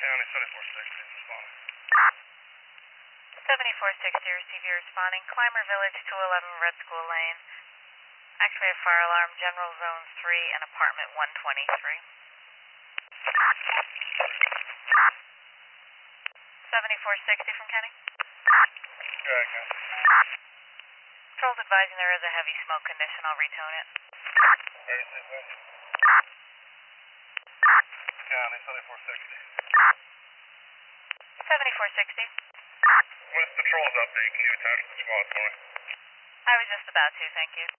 County 7460, responding. 7460, receive you responding. Clymer Village, 211 Red School Lane. Activate fire alarm, General Zone 3 and Apartment 123. 7460 from Kenny. Go ahead, County. Control's advising there is a heavy smoke condition. I'll retone it. Ready, set, go. County 7460. 7460. With patrol's update, can you attach the squad for me? I was just about to, thank you.